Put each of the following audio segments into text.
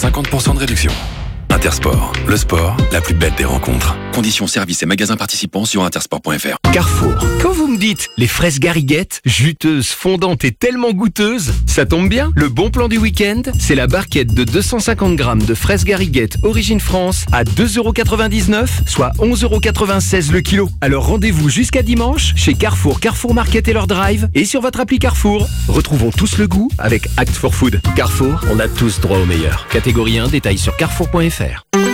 50% de réduction. Intersport, le sport, la plus belle des rencontres. Conditions, services et magasins participants sur intersport.fr. Carrefour. Quand vous me dites les fraises Gariguette, juteuses, fondantes et tellement goûteuses, ça tombe bien. Le bon plan du week-end, c'est la barquette de 250 grammes de fraises Gariguette origine France à 2,99€, soit 11,96€ le kilo. Alors rendez-vous jusqu'à dimanche chez Carrefour, Carrefour Market et leur drive et sur votre appli Carrefour. Retrouvons tous le goût avec Act for Food. Carrefour, on a tous droit au meilleur. Catégorie 1, détail sur carrefour.fr.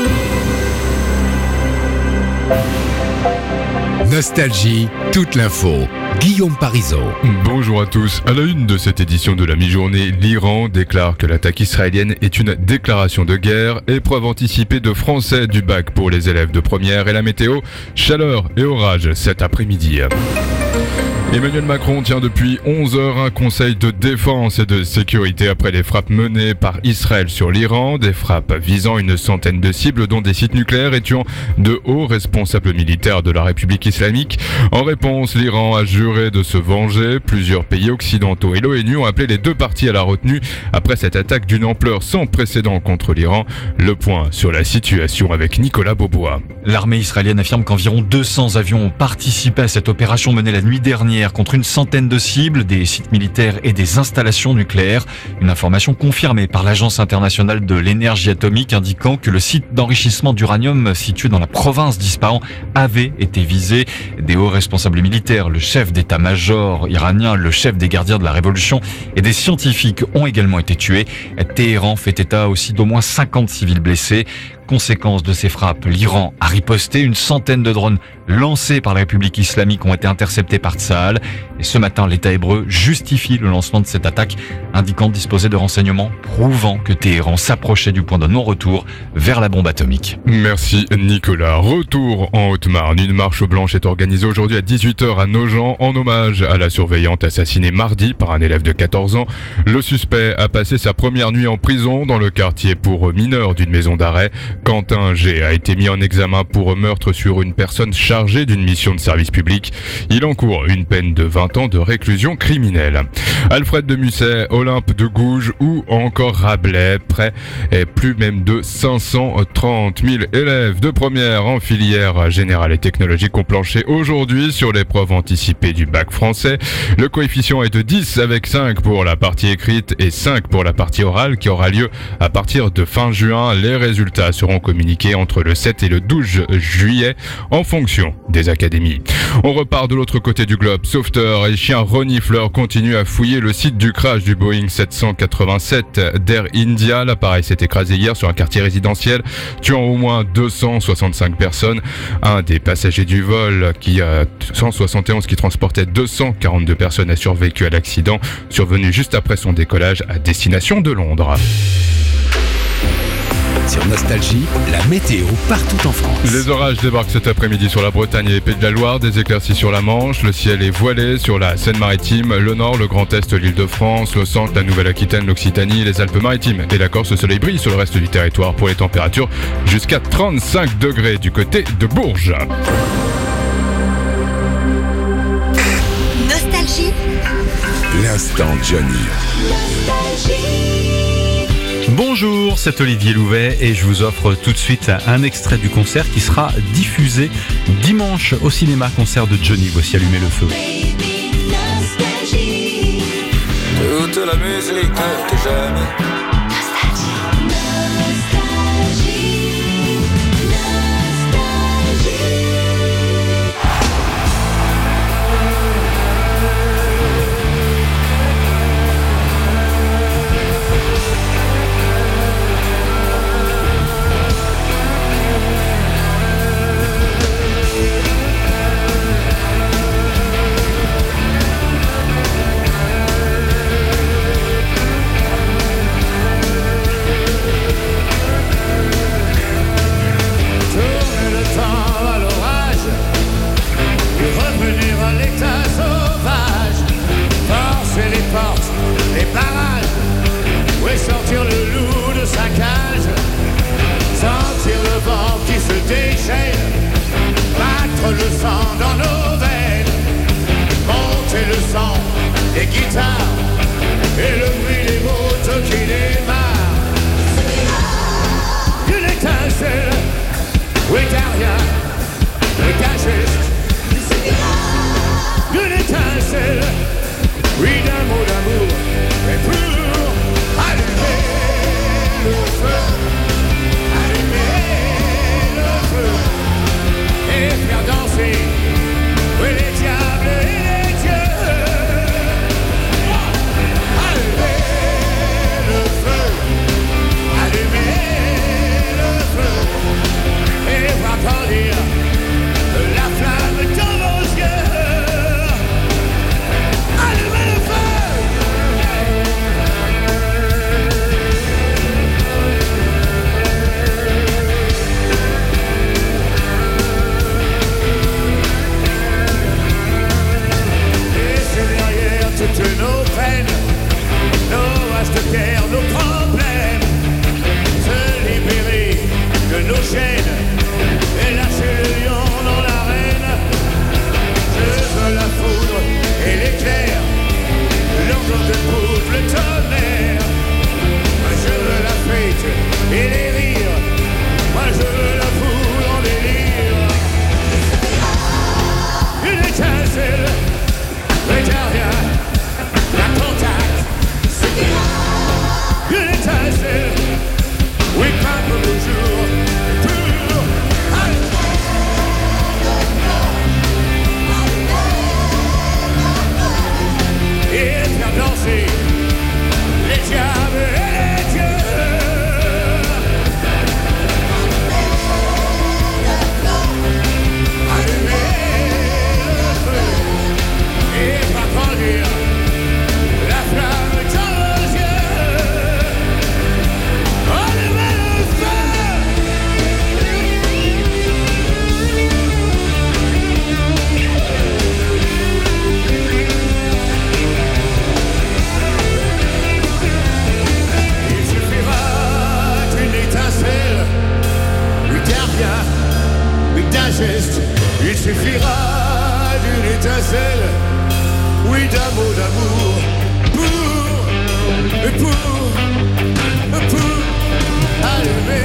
Nostalgie, toute l'info. Guillaume Parisot. Bonjour à tous. À la une de cette édition de la mi-journée, l'Iran déclare que l'attaque israélienne est une déclaration de guerre. Épreuve anticipée de français du bac pour les élèves de première et la météo, chaleur et orage cet après-midi. Emmanuel Macron tient depuis 11 heures un conseil de défense et de sécurité après les frappes menées par Israël sur l'Iran, des frappes visant une centaine de cibles dont des sites nucléaires et tuant de hauts responsables militaires de la République islamique. En réponse, l'Iran a juré de se venger. Plusieurs pays occidentaux et l'ONU ont appelé les deux parties à la retenue après cette attaque d'une ampleur sans précédent contre l'Iran. Le point sur la situation avec Nicolas Beaubois. L'armée israélienne affirme qu'environ 200 avions ont participé à cette opération menée la nuit dernière contre une centaine de cibles, des sites militaires et des installations nucléaires. Une information confirmée par l'Agence internationale de l'énergie atomique indiquant que le site d'enrichissement d'uranium situé dans la province d'Ispahan avait été visé. Des hauts responsables militaires, le chef d'état-major iranien, le chef des gardiens de la révolution et des scientifiques ont également été tués. Téhéran fait état aussi d'au moins 50 civils blessés. Conséquence de ces frappes, l'Iran a riposté. Une centaine de drones lancés par la République islamique ont été interceptés par Tsahal. Et ce matin, l'État hébreu justifie le lancement de cette attaque, indiquant disposer de renseignements prouvant que Téhéran s'approchait du point de non-retour vers la bombe atomique. Merci Nicolas. Retour en Haute-Marne. Une marche blanche est organisée aujourd'hui à 18h à Nogent en hommage à la surveillante assassinée mardi par un élève de 14 ans. Le suspect a passé sa première nuit en prison dans le quartier pour mineurs d'une maison d'arrêt. Quentin G a été mis en examen pour meurtre sur une personne chargée d'une mission de service public. Il encourt une peine de 20 ans de réclusion criminelle. Alfred de Musset, Olympe de Gouges ou encore Rabelais, près et plus même de 530 000 élèves de première en filière générale et technologique ont planché aujourd'hui sur l'épreuve anticipée du bac français. Le coefficient est de 10 avec 5 pour la partie écrite et 5 pour la partie orale qui aura lieu à partir de fin juin. Les résultats seront communiqués entre le 7 et le 12 juillet en fonction des académies. On repart de l'autre côté du globe. Sauveteurs et chiens renifleurs continuent à fouiller le site du crash du Boeing 787 d'Air India. L'appareil s'est écrasé hier sur un quartier résidentiel, tuant au moins 265 personnes. Un des passagers du vol, 171 qui transportait 242 personnes, a survécu à l'accident, survenu juste après son décollage à destination de Londres. Sur Nostalgie, la météo partout en France. Les orages débarquent cet après-midi sur la Bretagne et les Pays de la Loire, des éclaircies sur la Manche, le ciel est voilé sur la Seine-Maritime, le Nord, le Grand Est, l'Île-de-France, le Centre, la Nouvelle-Aquitaine, l'Occitanie, les Alpes-Maritimes et la Corse. Le soleil brille sur le reste du territoire pour les températures jusqu'à 35 degrés du côté de Bourges. Nostalgie. L'instant Johnny. Nostalgie. Bonjour, c'est Olivier Louvet et je vous offre tout de suite un extrait du concert qui sera diffusé dimanche au cinéma, concert de Johnny. Voici Allumer le feu. Toute la musique que j'aime. suffira d'une étincelle, oui, d'un mot d'amour, pour allumer.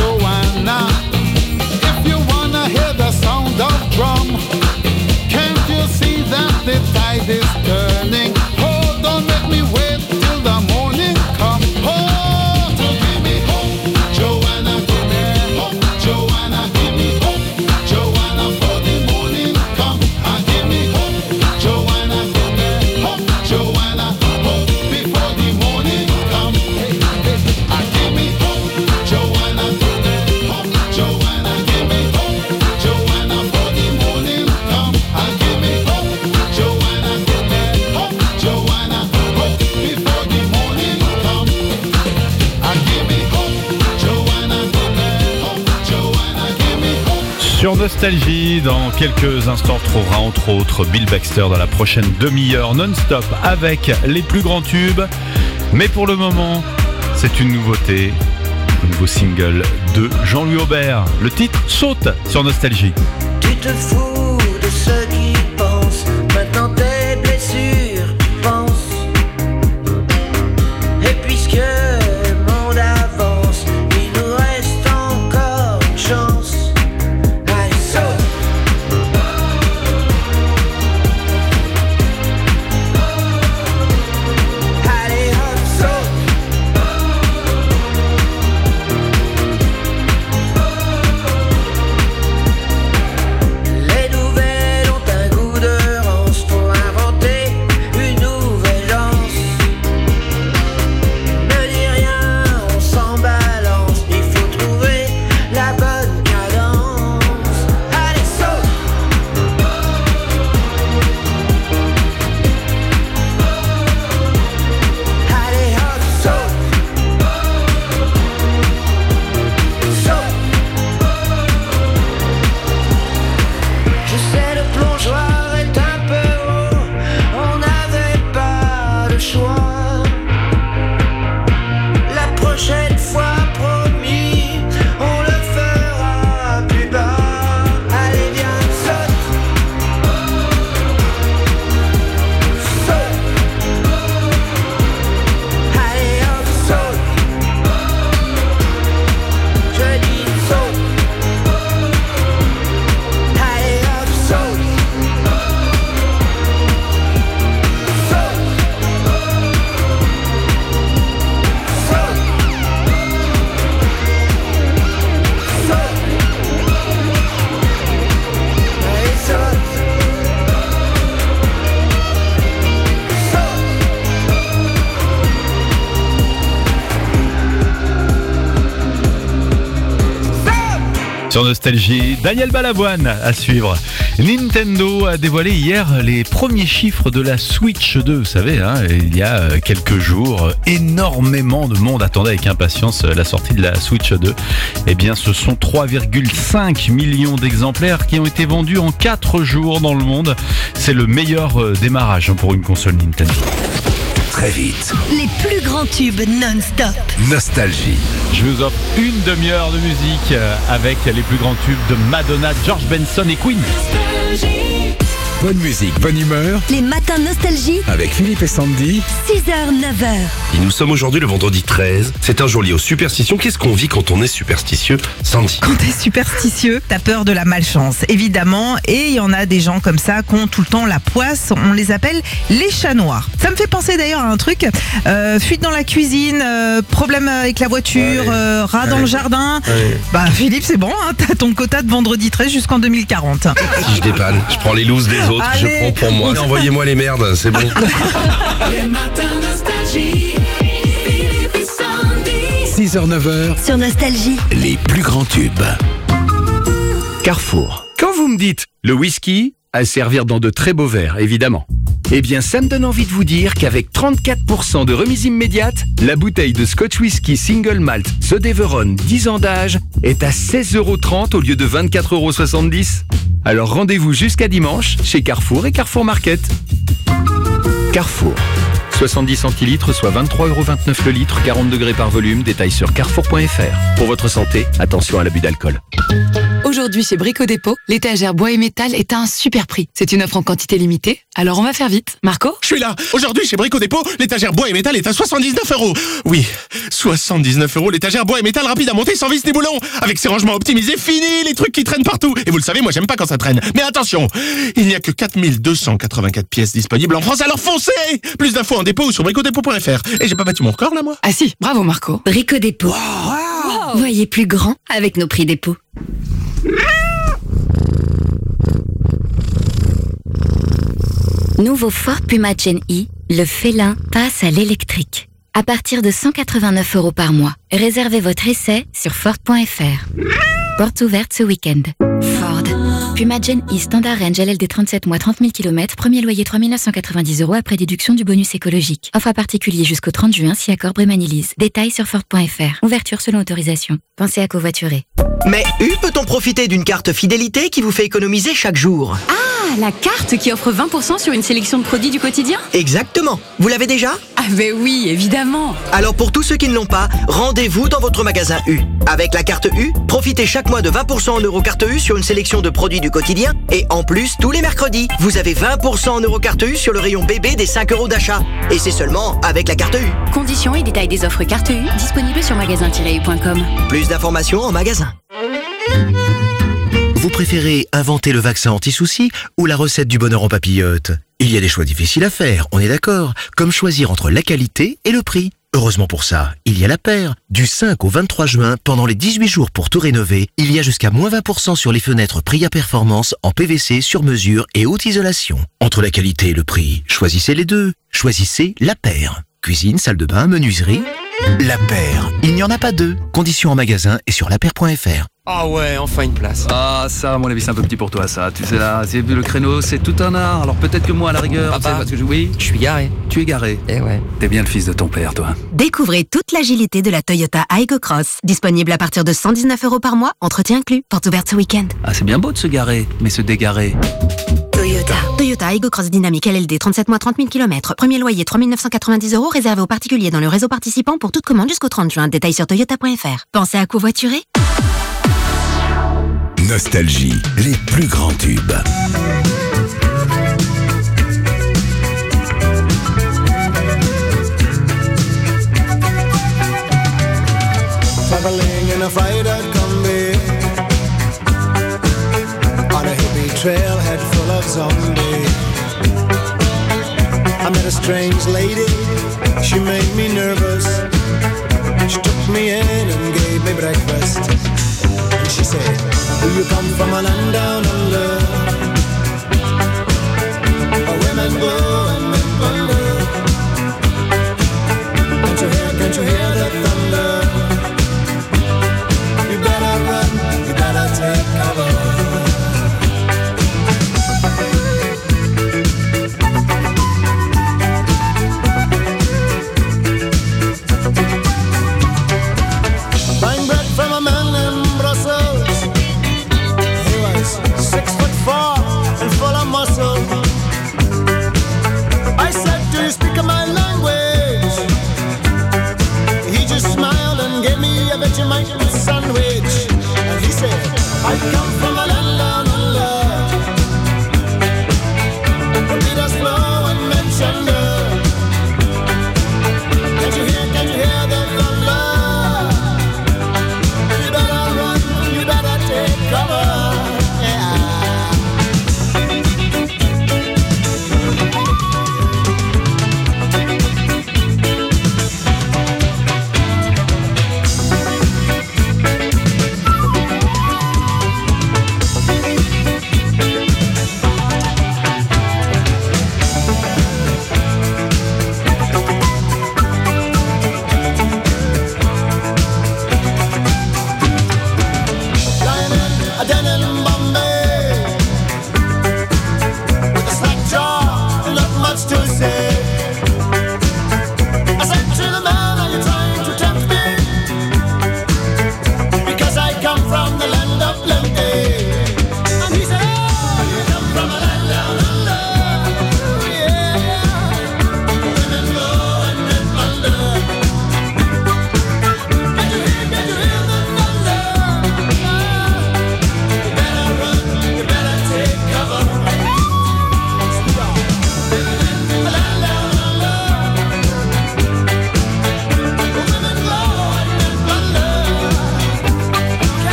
Can't is turning. Oh, don't make me wait till the morning come. Oh, to give me hope, Joanna, give me hope, Joanna, give me hope, Joanna, for the morning come. Give me hope, Joanna, give me hope, Joanna, hope before the morning come. Hey, hey, give me hope, Joanna, give me hope, Joanna, give me hope, Joanna, for the morning come. Give me hope, Joanna, give me hope, Joanna, hope before the morning come. Give me hope, Joanna, give me hope, Joanna, give me hope. Sur Nostalgie, dans quelques instants, on retrouvera entre autres Bill Baxter dans la prochaine demi-heure non-stop avec les plus grands tubes. Mais pour le moment, c'est une nouveauté, un nouveau single de Jean-Louis Aubert. Le titre Saute sur Nostalgie. Tu te fous de ceux qui pensent, maintenant tes blessures, tu penses. Et puisque le monde avance, il nous reste encore une chance. Allez, saute. Allez, hop, saute. Les nouvelles ont un goût de rance pour inventer une nouvelle danse. Ne dis rien, on s'en balance, il faut trouver la bonne cadence. Allez, saute. Allez, hop, saute. Saute. Je sais, le plongeoir est un peu haut, on n'avait pas le choix. La prochaine fois, promis, on le fera plus bas. Allez, viens, saute. Saute. Allez, hop, saute. Je dis saute. Allez, hop, saute. Saute. Saute. Saute. Allez, saute. Sur Nostalgie, Daniel Balavoine à suivre. Nintendo a dévoilé hier les premiers chiffres de la Switch 2. Vous savez, il y a quelques jours, énormément de monde attendait avec impatience la sortie de la Switch 2. Eh bien, ce sont 3,5 millions d'exemplaires qui ont été vendus en 4 jours dans le monde. C'est le meilleur démarrage pour une console Nintendo. Très vite. Les plus grands tubes non-stop. Nostalgie. Je vous offre une demi-heure de musique avec les plus grands tubes de Madonna, George Benson et Queen. Bonne musique, bonne humeur. Les matins nostalgie, Avec Philippe et Sandy. 6h, 9h. Et nous sommes aujourd'hui le vendredi 13. C'est un jour lié aux superstitions. Qu'est-ce qu'on vit quand on est superstitieux, Sandy? Quand t'es superstitieux, t'as peur de la malchance, évidemment. Et il y en a des gens comme ça qui ont tout le temps la poisse. On les appelle les chats noirs. Ça me fait penser d'ailleurs à un truc. Fuite dans la cuisine, problème avec la voiture, rat dans le jardin. Bah Philippe, c'est bon, t'as ton quota de vendredi 13 jusqu'en 2040. Si je dépanne, je prends les looses des autres, je Allez. prends pour moi. Envoyez-moi les merdes, c'est bon. Les matins nostalgie, Philippe et Sandy. 6h, 9h. Sur Nostalgie. Les plus grands tubes. Carrefour. Quand vous me dites le whisky, à servir dans de très beaux verres, évidemment. Eh bien, ça me donne envie de vous dire qu'avec 34% de remise immédiate, la bouteille de Scotch Whisky Single Malt The Deveron 10 ans d'âge est à 16,30 € au lieu de 24,70 €. Alors rendez-vous jusqu'à dimanche chez Carrefour et Carrefour Market. Carrefour. 70 centilitres, soit 23,29 € le litre, 40 degrés par volume. Détail sur carrefour.fr. Pour votre santé, attention à l'abus d'alcool. Aujourd'hui, Aujourd'hui, chez Brico Dépôt, l'étagère bois et métal est à un super prix. C'est une offre en quantité limitée, alors on va faire vite. Marco ? Je suis là. Aujourd'hui, chez Brico Dépôt, l'étagère bois et métal est à 79 €. Oui, 79 €, l'étagère bois et métal rapide à monter sans vis ni boulon. Avec ses rangements optimisés, fini les trucs qui traînent partout. Et vous le savez, moi j'aime pas quand ça traîne. Mais attention, il n'y a que 4284 pièces disponibles en France, alors foncez! Plus d'infos en dépôt ou sur bricodépôt.fr. Et j'ai pas battu mon record là, moi? Ah si, bravo Marco. Brico Dépôt. Wow. Voyez plus grand avec nos prix dépôt. Nouveau Ford Puma Gen E, le félin passe à l'électrique. À partir de 189 € par mois. Réservez votre essai sur Ford.fr. Portes ouvertes ce week-end. Ford. Puma Gen E Standard Range LLD 37 mois 30 000 km. Premier loyer 3 990 € après déduction du bonus écologique. Offre à particulier jusqu'au 30 juin si accord Brémanilise. Détails sur Ford.fr. Ouverture selon autorisation. Pensez à covoiturer. Mais peut-on profiter d'une carte fidélité qui vous fait économiser chaque jour? Ah, la carte qui offre 20% sur une sélection de produits du quotidien? Exactement. Vous l'avez déjà? Ah ben oui, évidemment. Alors pour tous ceux qui ne l'ont pas, rendez-vous dans votre magasin U. Avec la carte U, profitez chaque mois de 20% en Eurocarte U sur une sélection de produits du quotidien. Et en plus, tous les mercredis, vous avez 20% en Eurocarte U sur le rayon bébé des 5 € d'achat. Et c'est seulement avec la carte U. Conditions et détails des offres carte U disponibles sur magasin-u.com. Plus d'informations en magasin. Vous préférez inventer le vaccin anti-soucis ou la recette du bonheur en papillote? Il y a des choix difficiles à faire, on est d'accord, comme choisir entre la qualité et le prix. Heureusement pour ça, il y a la paire. Du 5 au 23 juin, pendant les 18 jours pour tout rénover, il y a jusqu'à moins 20% sur les fenêtres Pria Performance en PVC sur mesure et haute isolation. Entre la qualité et le prix, choisissez les deux. Choisissez la paire. Cuisine, salle de bain, menuiserie. La paire. Il n'y en a pas deux. Conditions en magasin et sur lapaire.fr. Ah ouais, enfin une place. Ah ça, à mon avis, c'est un peu petit pour toi ça. Tu sais là, c'est le créneau, c'est tout un art. Alors peut-être que moi à la rigueur, Papa, parce que oui, je suis garé. Tu es garé. Eh ouais. T'es bien le fils de ton père, toi. Découvrez toute l'agilité de la Toyota Aygo Cross. Disponible à partir de 119 € par mois, entretien inclus. Porte ouverte ce week-end. Ah c'est bien beau de se garer, mais se dégarer. Toyota Aygo Cross Dynamique LLD 37 mois 30 000 km. Premier loyer 3 990 € réservé aux particuliers dans le réseau participant pour toute commande jusqu'au 30 juin. Détails sur toyota.fr. Pensez à covoiturer. Nostalgie, les plus grands tubes. Traveling in a freighter combi on a hippie trailhead full of zombies. I met a strange lady, she made me nervous. She took me in and gave me breakfast. And she said, do you come from a land down under? Where women go and men wonder. Can't you hear the thunder? You better run, you better take cover. Buying bread from a man in Brussels. He was 6'4" and full of muscle. I said, do you speak my language? He just smiled and gave me a Vegemite sandwich. And he said, I come from a land down under. The beaters blow and men thunder. Can't you hear the thunder? You better run, you better take cover.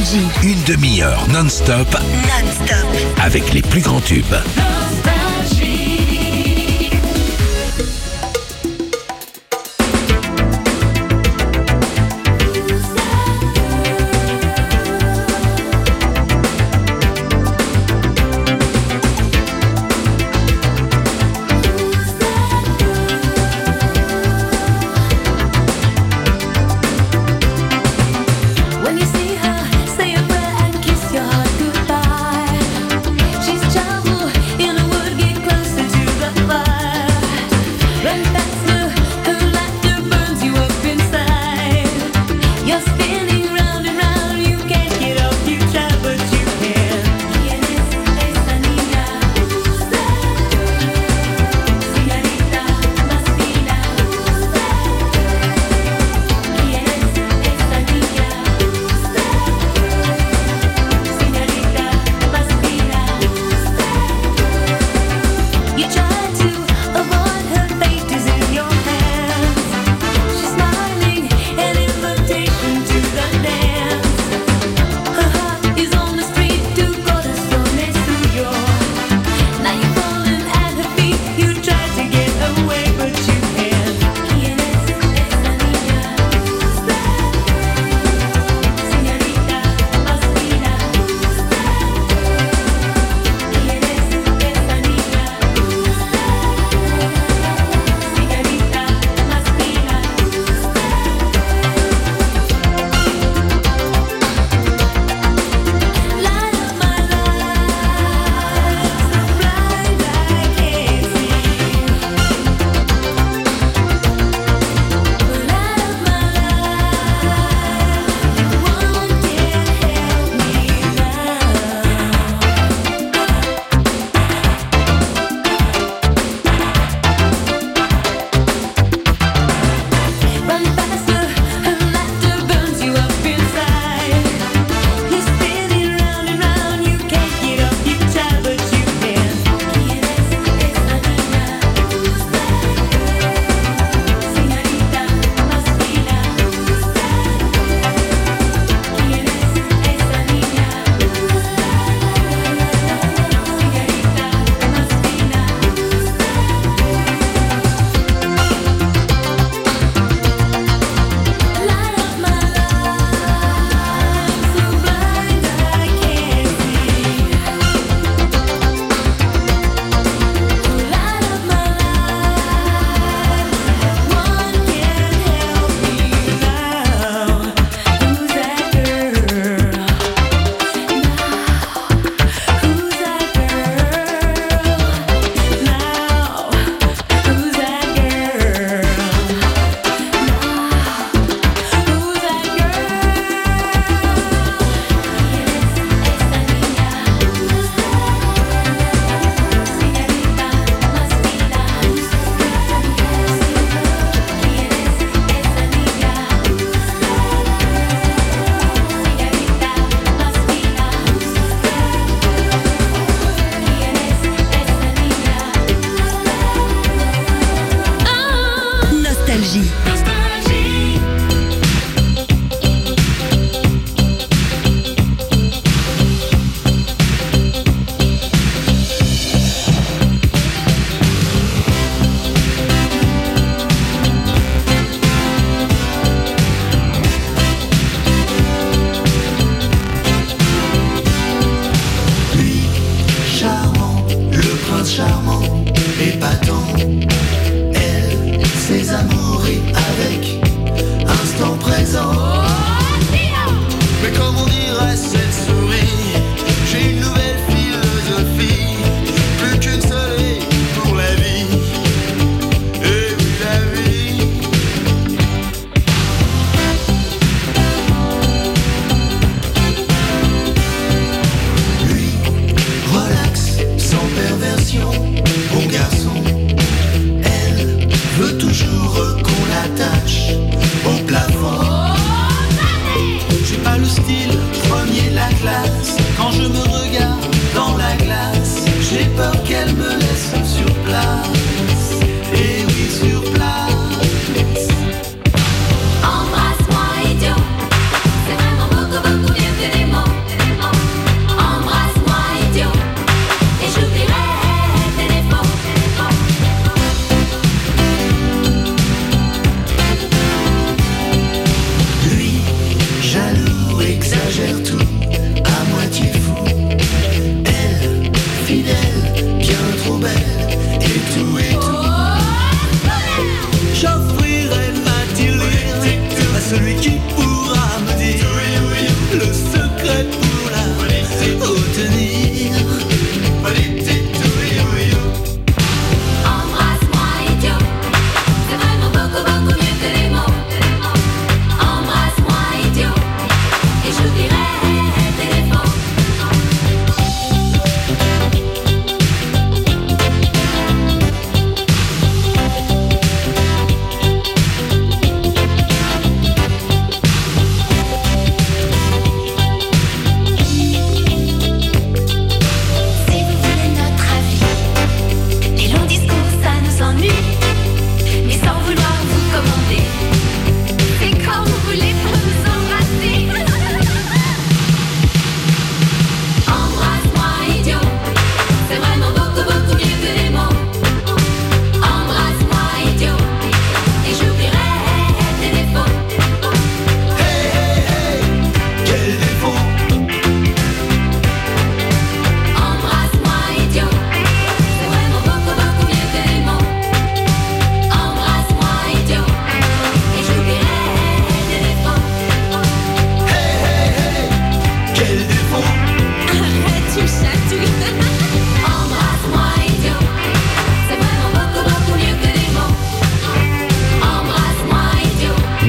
Nostalgie. Une demi-heure non-stop. Non-stop. Avec les plus grands tubes. When you see her, say a prayer and kiss your heart goodbye. She's traveled in a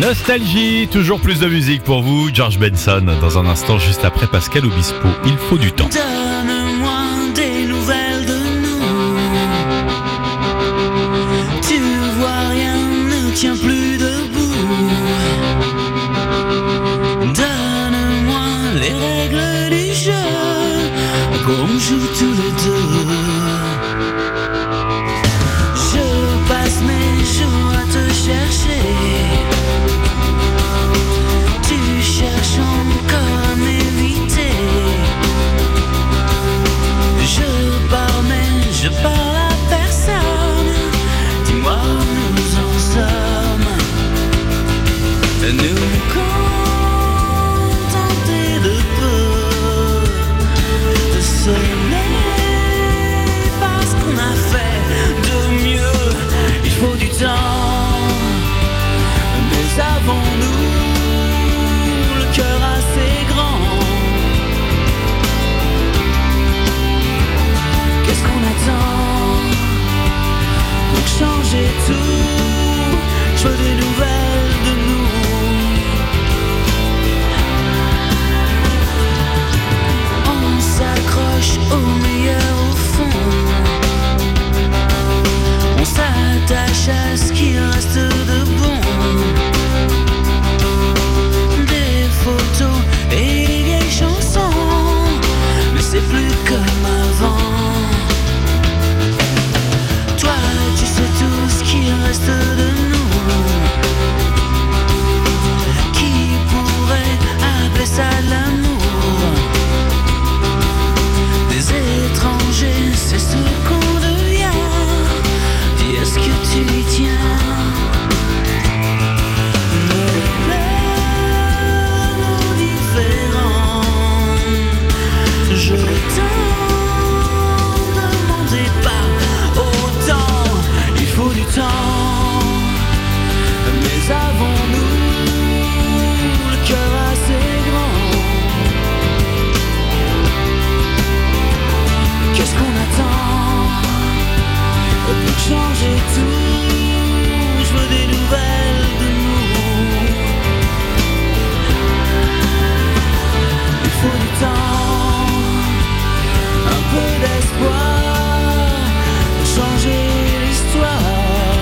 Nostalgie, toujours plus de musique pour vous. George Benson, dans un instant, juste après Pascal Obispo. Il faut du temps. Donne-moi des nouvelles de nous. Tu vois, rien ne tient plus debout. Donne-moi les règles du jeu, qu'on joue tous les deux. Je passe mes jours à te chercher. Tu cherches encore à m'éviter. Je pars mais je parle à personne. Dis-moi où nous en sommes. Nous contenter de peu, de soleil, parce qu'on a fait de mieux. Il faut du temps, mais avons-nous le cœur assez grand? Qu'est-ce qu'on attend pour changer tout? Je veux des nouvelles de nous. On s'accroche au meilleur au fond. On s'attache à ce qui reste de bon. Des photos et des vieilles chansons, mais c'est plus comme avant. Toi, tu sais tout ce qui reste de nous. Qui pourrait appeler ça l'amour? Des étrangers, c'est ce qu'on devient. Dis, est-ce que tu y tiens? Nos plans différents. Je t'en demandais pas autant. Il faut du temps, mais avons-nous le cœur assez grand? Qu'est-ce qu'on attend pour changer tout? Je veux des nouvelles de nous. Il faut du temps, un peu d'espoir pour changer l'histoire.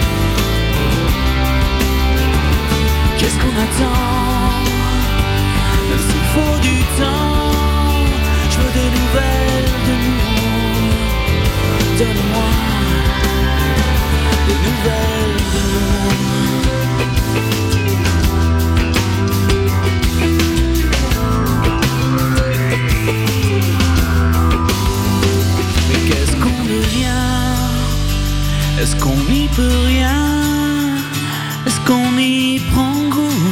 Qu'est-ce qu'on attend? Même s'il faut du temps, je veux des nouvelles de nous. Donne-moi des nouvelles de nous. Mais qu'est-ce qu'on devient? Est-ce qu'on n'y peut rien? Est-ce qu'on y prend goût?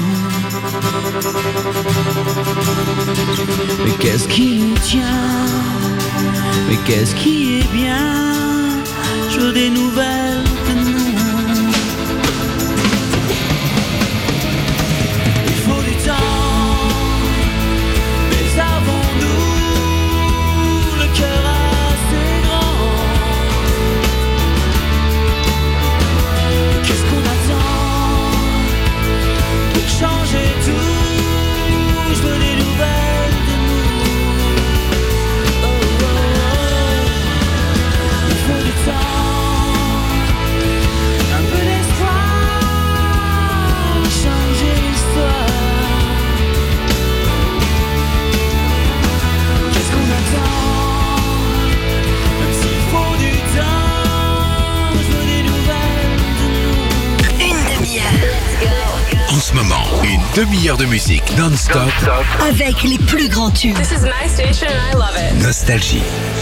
Mais qu'est-ce qui nous tient? Mais qu'est-ce qui est bien? Je veux des nouvelles de nous. Il faut du temps, mais avons-nous le cœur assez grand? Qu'est-ce qu'on attend pour changer tout? Je veux des nouvelles de nous. Oh, oh, oh. Il faut du temps, un peu d'espoir, changer l'histoire. Qu'est-ce qu'on attend? Même s'il faut du temps, je veux des nouvelles de nous. Une demi-heure. En ce moment, une demi-heure de musique non-stop Avec les plus grands tubes. This is my station and I love it. Nostalgie.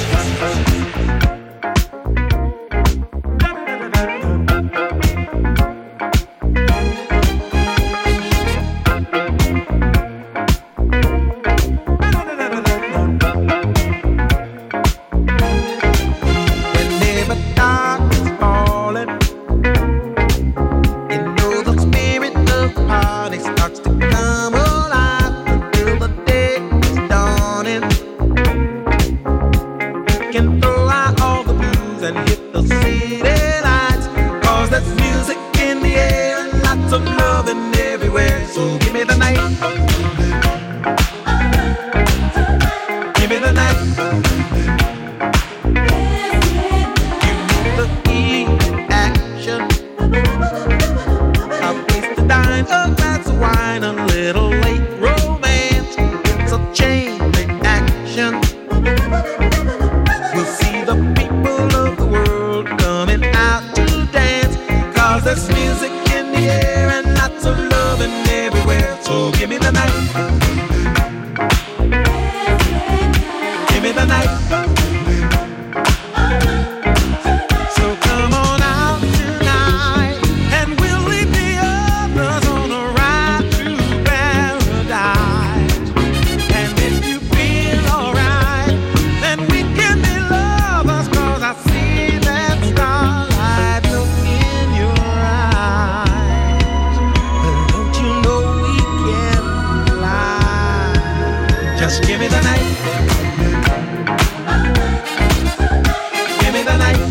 Whenever darkness falling, you know the spirit of the party starts to come alive until the day is dawning. Can throw out all the blues and hit the city lights, 'cause there's music in the air and lots of love loving everywhere. So give me the night. Give me the night. Give me the E action. A place to dine, a glass of wine, a little late romance. It's a chain reaction. We'll see the people of the world coming out to dance. 'Cause there's music in the air and lots of loving everywhere. So give me the night. Give me the night. So come on out tonight and we'll leave the others on a ride to paradise. And if you feel alright, then we can be lovers. 'Cause I see that starlight look in your eyes. But don't you know we can fly? Just give me the night. Give me the night.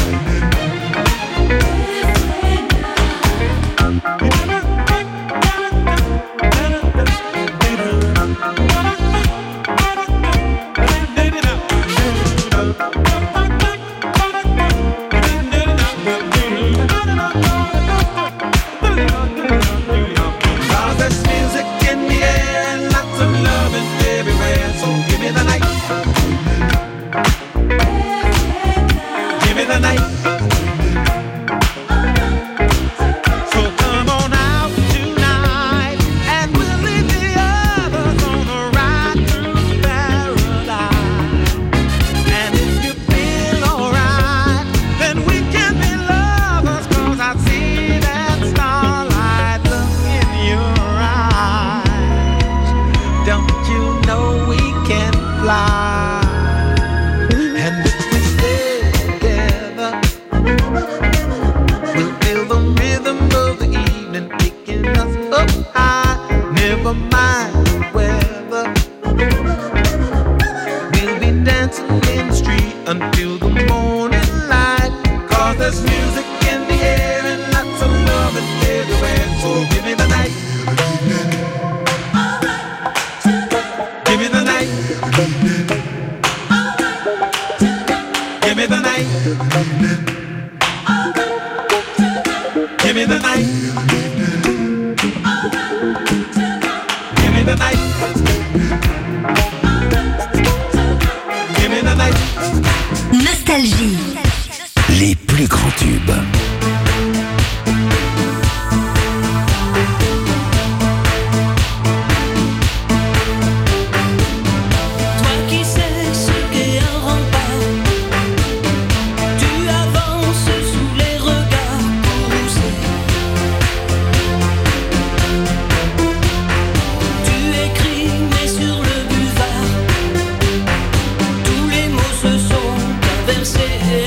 Cause there's music in the air and lots of loving everywhere. So give me the night. Give me the night. So come on out tonight and we'll leave the others on a ride through paradise. And if you feel alright, then we can be lovers. 'Cause I see that starlight look in your eyes. Don't you know we can fly? And if we stay together, we'll feel the rhythm of the evening taking us up high. Never mind the weather. We'll be dancing in the street until the morning light. 'Cause there's music in the air and lots of loving everywhere. So give me the night. Give me the night. Give me the night. Give me the night. Give me the night. Give me the night. Nostalgie. Les plus grands tubes. Toi qui sais ce qu'est un rempart, tu avances sous les regards poussés. Tu écris mais sur le buvard, tous les mots se sont inversés.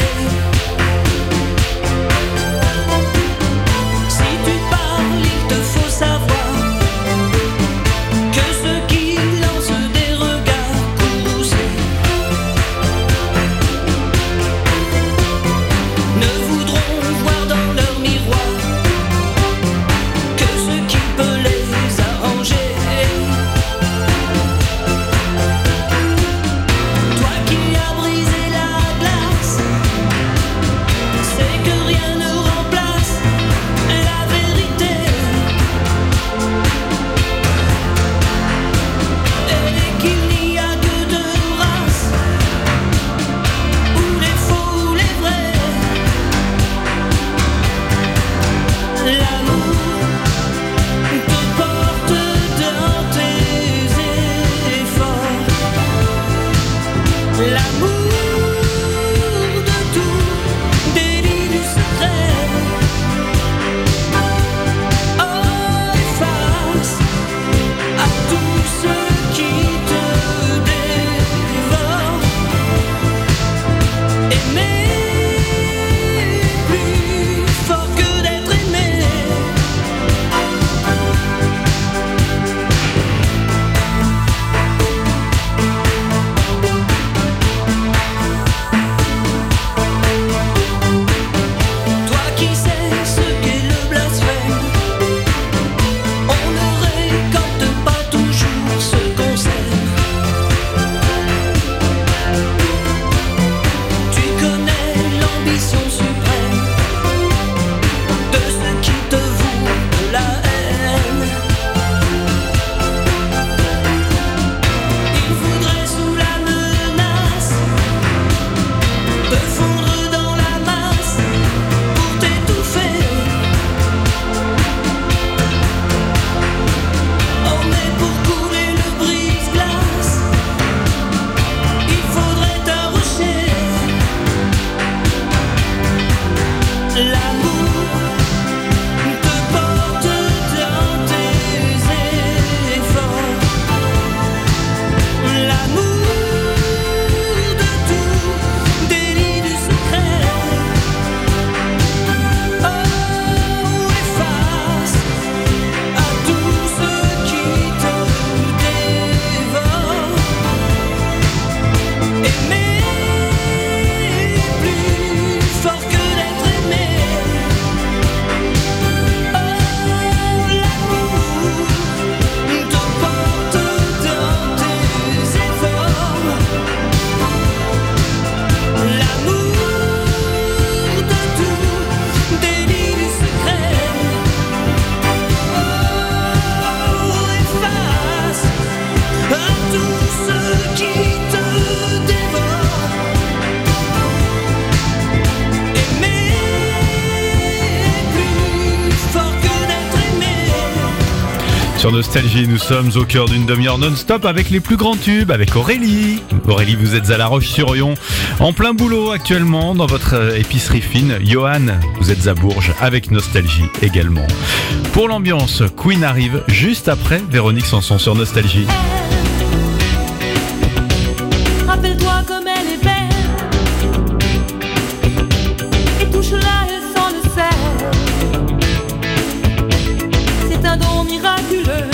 Sur Nostalgie, nous sommes au cœur d'une demi-heure non-stop avec les plus grands tubes, avec Aurélie. Aurélie, vous êtes à La Roche-sur-Yon, en plein boulot actuellement dans votre épicerie fine. Johan, vous êtes à Bourges avec Nostalgie également. Pour l'ambiance, Queen arrive juste après Véronique Sanson sur Nostalgie. Rappelle-toi comme elle est belle et touche-la, elle sent le sel. C'est un don miraculeux.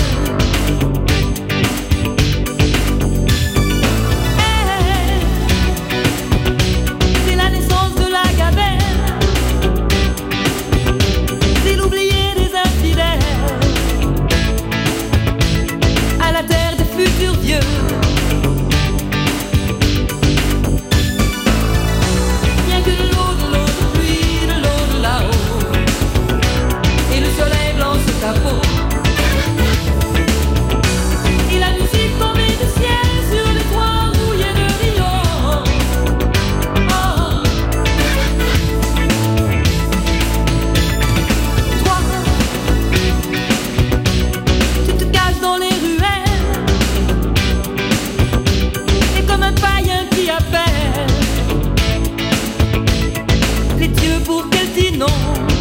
C'est la naissance de la gabelle. C'est l'oublié des infidèles. À la terre des futurs vieux. Ta peau. Et la musique tombée du ciel sur les toits rouillés de Rio. Oh. Toi, tu te caches dans les ruelles. Et comme un païen qui appelle les dieux pour qu'elle dise non.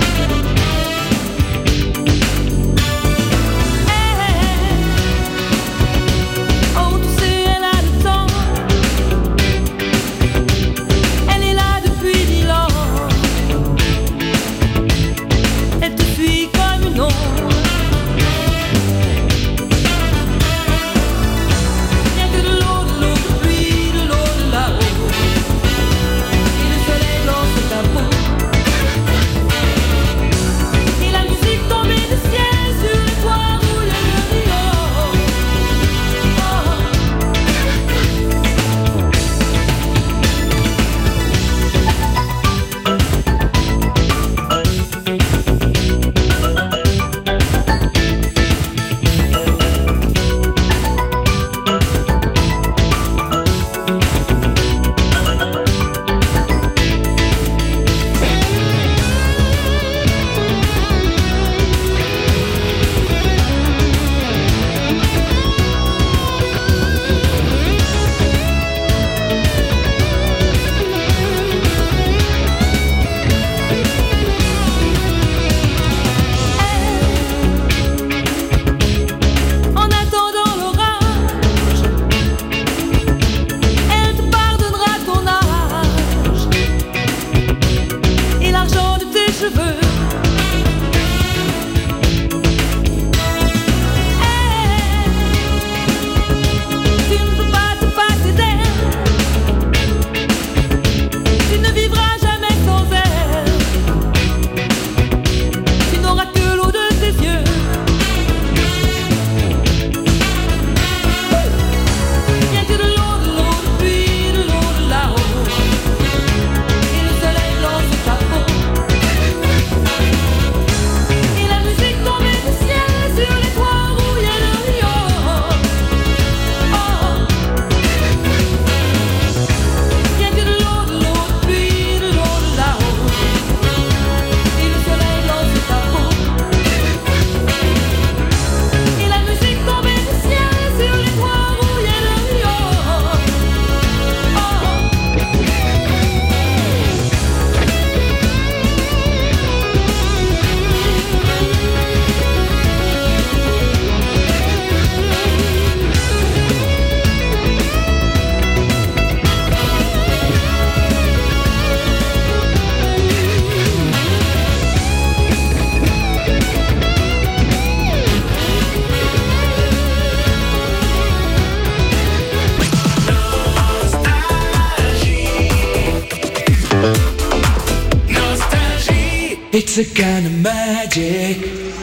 It's a kind of magic.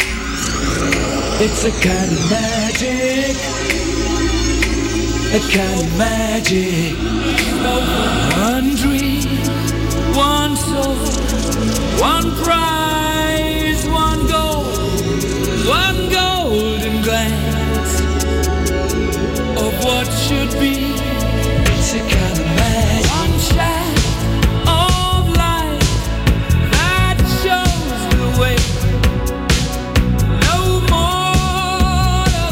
It's a kind of magic. A kind of magic. One dream, one soul, one prize, one golden glance of what should be. It's a kind of magic. One shine of light that shows the way. No more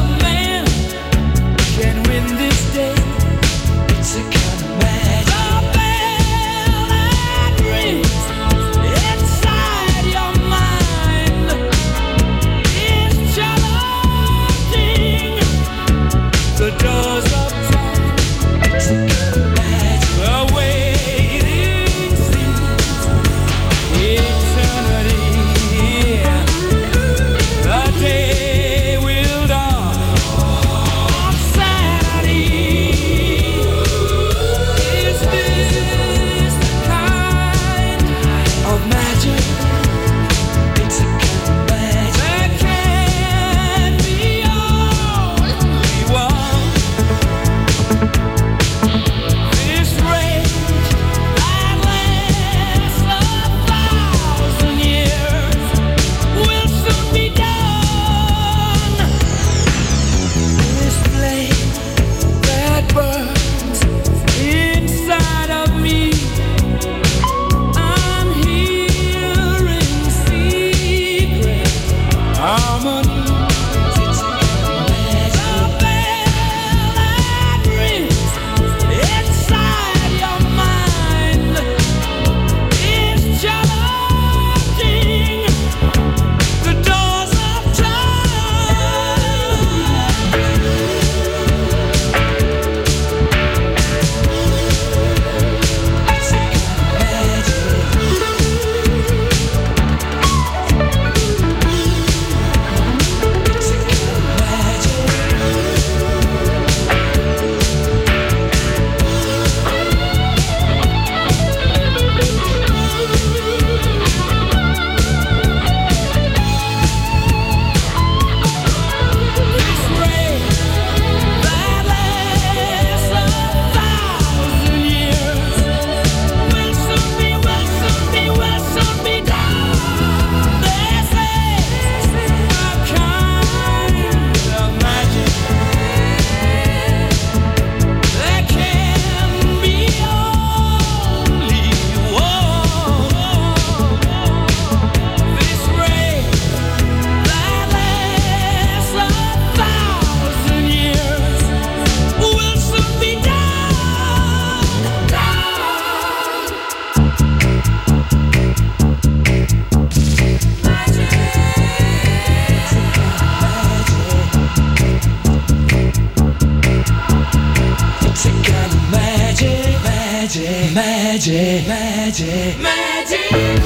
Magic, magic, magic.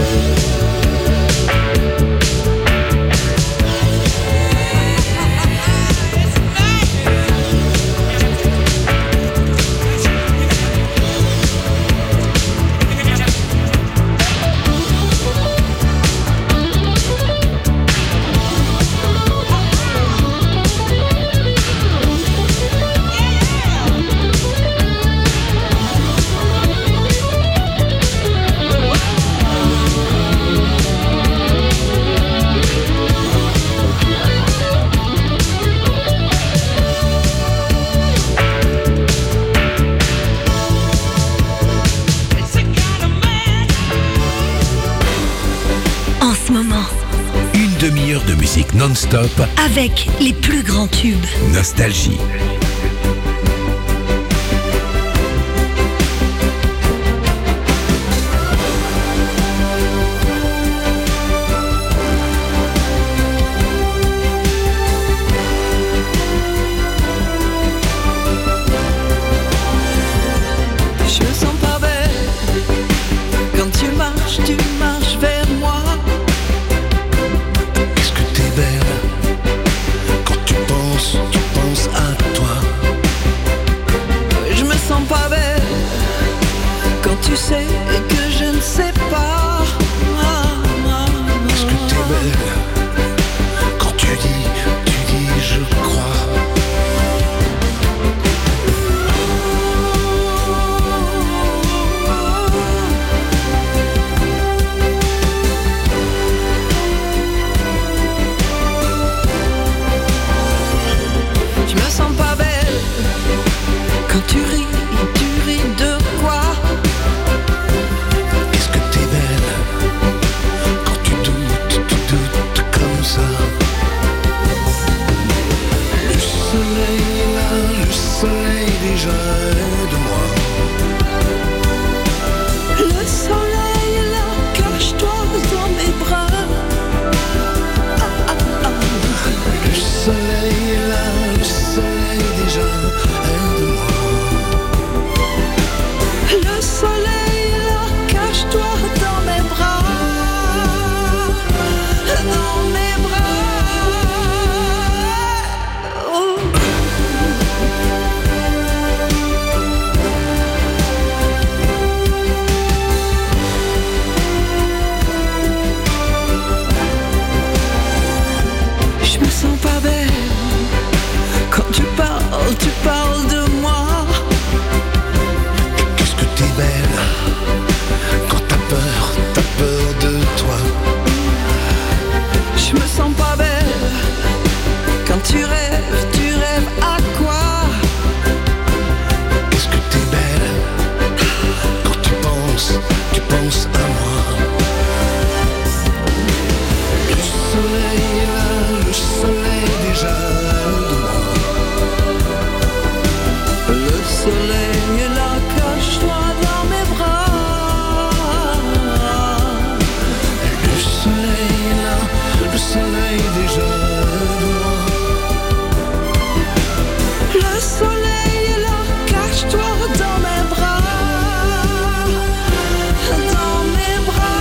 En ce moment, Une demi-heure de musique non-stop, avec les plus grands tubes. Nostalgie. Je me sens pas belle quand tu marches vers moi. Est-ce que t'es belle quand tu penses à toi? Je me sens pas belle quand tu sais que je ne sais pas. Est-ce que t'es belle quand tu dis je crois? Je me sens pas belle quand tu ris de quoi? Est-ce que t'es belle quand tu doutes comme ça? Le soleil est là, le soleil déjà de moi. Le soleil est là, cache-toi dans mes bras. Le soleil est là, le soleil déjà de moi. Le soleil est là, cache-toi dans mes bras. Dans mes bras. Oh. Je me sens pas belle quand tu parles de moi. Qu'est-ce que t'es belle quand t'as peur de toi? Je me sens pas belle quand tu rêves à quoi? Qu'est-ce que t'es belle quand tu penses à moi? Le soleil est là, le soleil déjà de moi. Le soleil est là, cache-toi dans mes bras. Le soleil est là, le soleil déjà de moi. Le soleil est là, cache-toi dans mes bras. Dans mes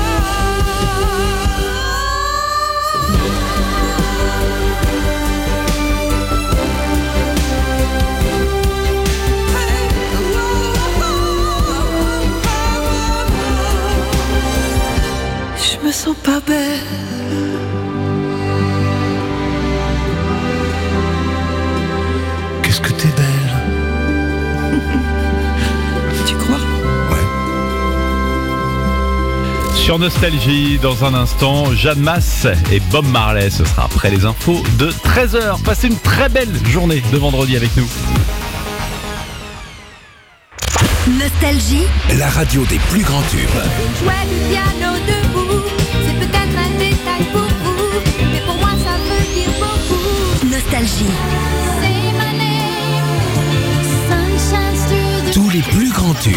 bras. Je me sens pas belle. Qu'est-ce que t'es belle? Tu crois? Sur Nostalgie, dans un instant, Jeanne Masse et Bob Marley. Ce sera après les infos de 13h. Passez une très belle journée de vendredi avec nous. Nostalgie. La radio des plus grands tubes. Jouer du piano debout, c'est peut-être un détail pour vous, mais pour moi ça veut dire beaucoup. Nostalgie. Say my name, sun shines through the Tous les plus grands tubes.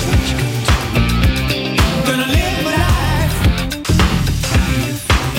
Gonna live my life.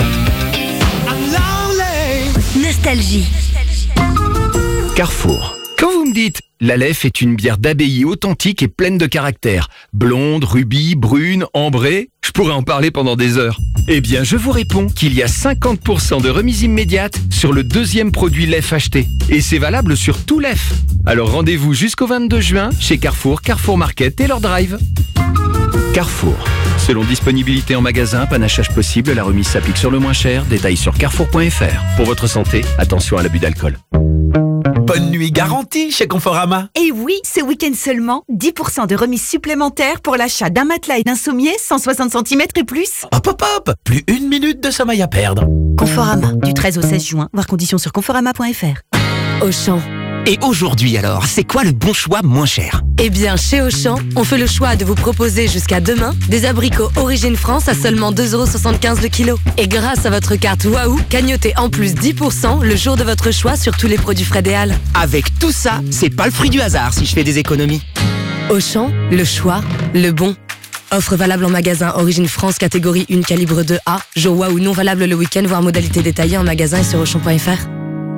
I'm lonely. Nostalgie. Carrefour. Quand vous me dites la Leffe est une bière d'abbaye authentique et pleine de caractère, blonde, rubis, brune, ambrée, je pourrais en parler pendant des heures. Eh bien, je vous réponds qu'il y a 50% de remise immédiate sur le deuxième produit Leffe acheté. Et c'est valable sur tout Leffe. Alors rendez-vous jusqu'au 22 juin chez Carrefour, Carrefour Market et leur drive. Carrefour. Selon disponibilité en magasin, panachage possible, la remise s'applique sur le moins cher. Détails sur carrefour.fr. Pour votre santé, attention à l'abus d'alcool. Bonne nuit garantie chez Conforama. Et oui, ce week-end seulement, 10% de remise supplémentaire pour l'achat d'un matelas et d'un sommier 160 cm et plus. Hop hop hop, plus 1 minute de sommeil à perdre. Conforama, du 13 au 16 juin, voir conditions sur conforama.fr. Auchan. Et aujourd'hui alors, c'est quoi le bon choix moins cher? Eh bien, chez Auchan, on fait le choix de vous proposer jusqu'à demain des abricots Origine France à seulement 2,75€ le kilo. Et grâce à votre carte Waouh, cagnotez en plus 10% le jour de votre choix sur tous les produits Fred et Al. Avec tout ça, c'est pas le fruit du hasard si je fais des économies. Auchan, le choix, le bon. Offre valable en magasin Origine France catégorie 1 calibre 2A. Jour Waouh non valable le week-end, voire modalité détaillée en magasin et sur Auchan.fr.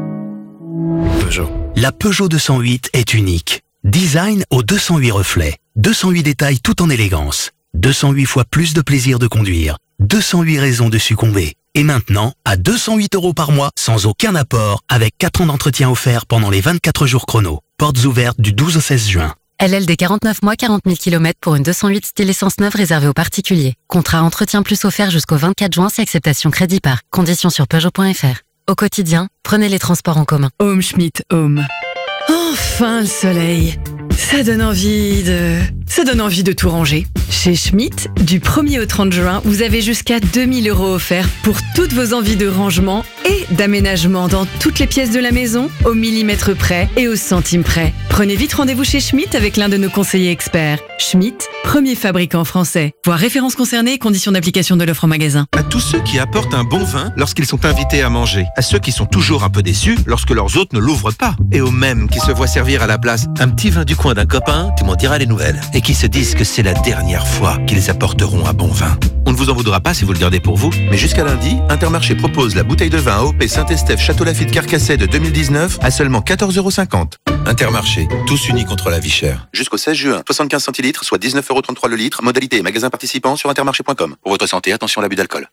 Peugeot. La Peugeot 208 est unique. Design aux 208 reflets. 208 détails tout en élégance. 208 fois plus de plaisir de conduire. 208 raisons de succomber. Et maintenant, à 208€ par mois, sans aucun apport, avec 4 ans d'entretien offert pendant les 24 jours chrono. Portes ouvertes du 12 au 16 juin. LLD 49 mois, 40 000 km pour une 208 style essence neuve réservée aux particuliers. Contrat entretien plus offert jusqu'au 24 juin si acceptation crédit par. Conditions sur Peugeot.fr. Au quotidien, prenez les transports en commun. Home Schmidt Home. Enfin le soleil. Ça donne envie de tout ranger. Chez Schmidt, du 1er au 30 juin, vous avez jusqu'à 2 000 € offerts pour toutes vos envies de rangement et d'aménagement dans toutes les pièces de la maison, au millimètre près et au centime près. Prenez vite rendez-vous chez Schmidt avec l'un de nos conseillers experts. Schmidt, premier fabricant français. Voir références concernées et conditions d'application de l'offre en magasin. À tous ceux qui apportent un bon vin lorsqu'ils sont invités à manger. À ceux qui sont toujours un peu déçus lorsque leurs hôtes ne l'ouvrent pas. Et aux mêmes qui se voient servir à la place un petit vin du coin d'un copain, tu m'en diras les nouvelles. Et qui se disent que c'est la dernière fois qu'ils apporteront un bon vin. On ne vous en voudra pas si vous le gardez pour vous, mais jusqu'à lundi, Intermarché propose la bouteille de vin AOP Saint-Estèphe Château Lafite Carcassonne de 2019 à seulement 14,50€. Intermarché, tous unis contre la vie chère. Jusqu'au 16 juin, 75 centilitres, soit 19,33€ le litre. Modalité et magasin participant sur intermarché.com. Pour votre santé, attention à l'abus d'alcool.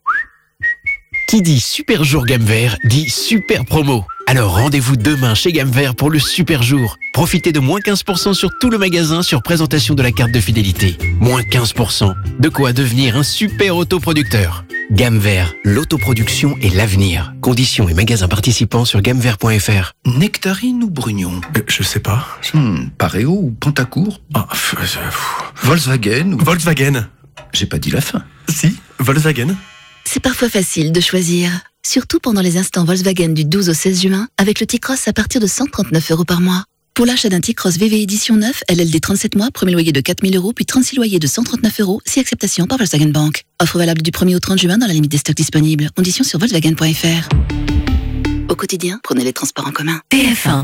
Qui dit super jour gamme vert dit super promo. Alors rendez-vous demain chez Gamme Vert pour le super jour. Profitez de moins 15% sur tout le magasin sur présentation de la carte de fidélité. Moins 15%. De quoi devenir un super autoproducteur. Gamme Vert, l'autoproduction et l'avenir. Conditions et magasins participants sur gammevert.fr. Nectarine ou Brugnon? Je sais pas. Pareo ou Pantacourt? Volkswagen ou... Volkswagen. J'ai pas dit la fin. Si, Volkswagen. C'est parfois facile de choisir. Surtout pendant les instants Volkswagen du 12 au 16 juin, avec le T-Cross à partir de 139€ par mois. Pour l'achat d'un T-Cross VV édition 9, LLD 37 mois, premier loyer de 4 000 €, puis 36 loyers de 139€, si acceptation par Volkswagen Bank. Offre valable du 1er au 30 juin dans la limite des stocks disponibles. Conditions sur Volkswagen.fr. Au quotidien, prenez les transports en commun. TF1.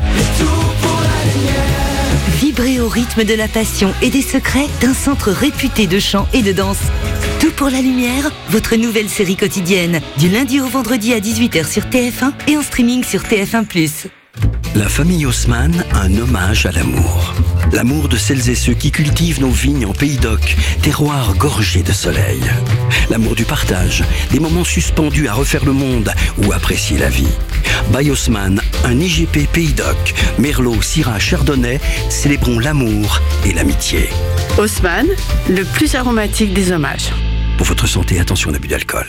Vibrez au rythme de la passion et des secrets d'un centre réputé de chant et de danse. Tout pour la lumière, votre nouvelle série quotidienne, du lundi au vendredi à 18h sur TF1 et en streaming sur TF1+. La famille Haussmann, un hommage à l'amour. L'amour de celles et ceux qui cultivent nos vignes en Pays d'Oc, terroir gorgé de soleil. L'amour du partage, des moments suspendus à refaire le monde ou apprécier la vie. By Haussmann, un IGP Pays d'Oc, Merlot, Syrah, Chardonnay, célébrons l'amour et l'amitié. Haussmann, le plus aromatique des hommages. Pour votre santé, attention à l'abus d'alcool.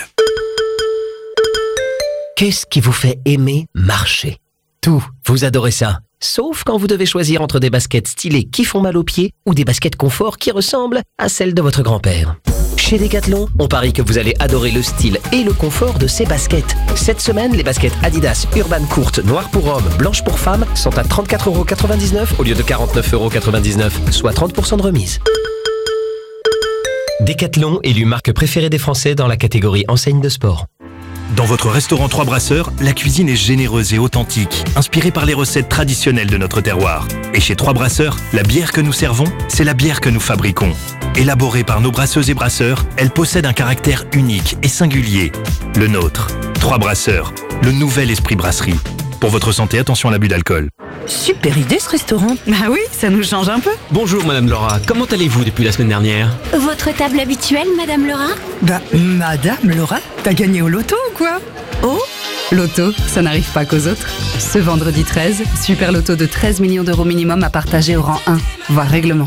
Qu'est-ce qui vous fait aimer marcher? Tout, vous adorez ça. Sauf quand vous devez choisir entre des baskets stylées qui font mal aux pieds ou des baskets confort qui ressemblent à celles de votre grand-père. Chez Decathlon, on parie que vous allez adorer le style et le confort de ces baskets. Cette semaine, les baskets Adidas Urban courtes, noires pour hommes, blanches pour femmes sont à 34,99€ au lieu de 49,99€, soit 30% de remise. Decathlon, élu marque préférée des Français dans la catégorie enseigne de sport. Dans votre restaurant Trois Brasseurs, la cuisine est généreuse et authentique, inspirée par les recettes traditionnelles de notre terroir. Et chez Trois Brasseurs, la bière que nous servons, c'est la bière que nous fabriquons. Élaborée par nos brasseuses et brasseurs, elle possède un caractère unique et singulier. Le nôtre. Trois Brasseurs, le nouvel esprit brasserie. Pour votre santé, attention à l'abus d'alcool. super idée ce restaurant. Bah oui, ça nous change un peu. Bonjour Madame Laura, comment allez-vous depuis la semaine dernière? Votre table habituelle, Madame Laura? Bah, Madame Laura, t'as gagné au loto ou quoi? Oh, Loto, ça n'arrive pas qu'aux autres. Ce vendredi 13, super loto de 13 millions d'euros minimum à partager au rang 1, voire règlement.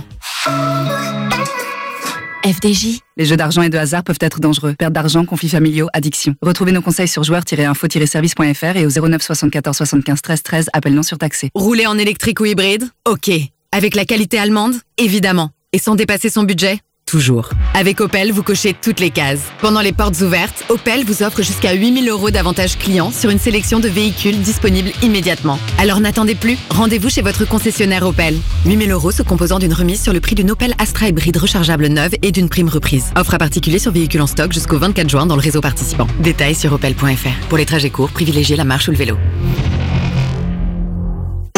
FDJ. Les jeux d'argent et de hasard peuvent être dangereux. Perte d'argent, conflits familiaux, addiction. Retrouvez nos conseils sur joueurs-info-service.fr et au 09 74 75 13 13, appel non surtaxé. Rouler en électrique ou hybride? Ok. Avec la qualité allemande? Évidemment. Et sans dépasser son budget? Toujours. Avec Opel, vous cochez toutes les cases. Pendant les portes ouvertes, Opel vous offre jusqu'à 8 000 € d'avantages clients sur une sélection de véhicules disponibles immédiatement. Alors n'attendez plus, rendez-vous chez votre concessionnaire Opel. 8 000 € se composant d'une remise sur le prix d'une Opel Astra hybride rechargeable neuve et d'une prime reprise. Offre à particulier sur véhicules en stock jusqu'au 24 juin dans le réseau participant. Détails sur opel.fr. Pour les trajets courts, privilégiez la marche ou le vélo.